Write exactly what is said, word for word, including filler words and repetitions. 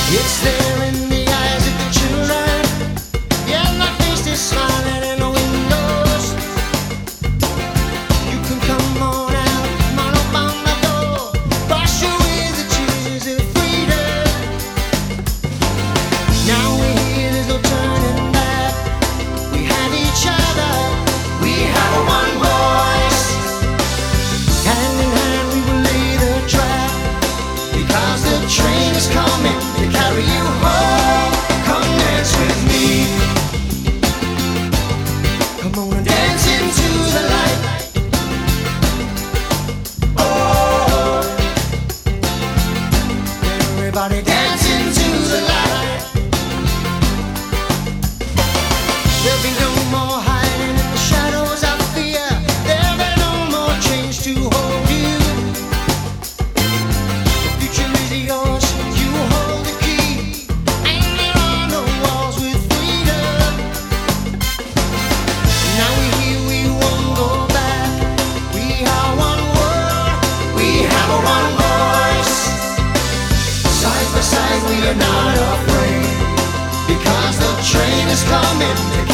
It's there in the eyes of the children. Yeah, my face is smiling in the windows. You can come on out, come on up on the door. Wash away the tears of freedom. Now we're here, there's no turning back. We have each other, we have a one voice. Hand in hand we will lay the track, because the train is coming to carry you home. Come dance with me. Come on and dance into the light. Oh, everybody dance into the light. There'll be no more hiding in the shadows of fear. There'll be no more chains to hold you. The future is yours, you hold the key, and there are no walls with freedom. Now we're here, we won't go back. We are one world, we have a one voice. Side by side we are not afraid, because the train is coming.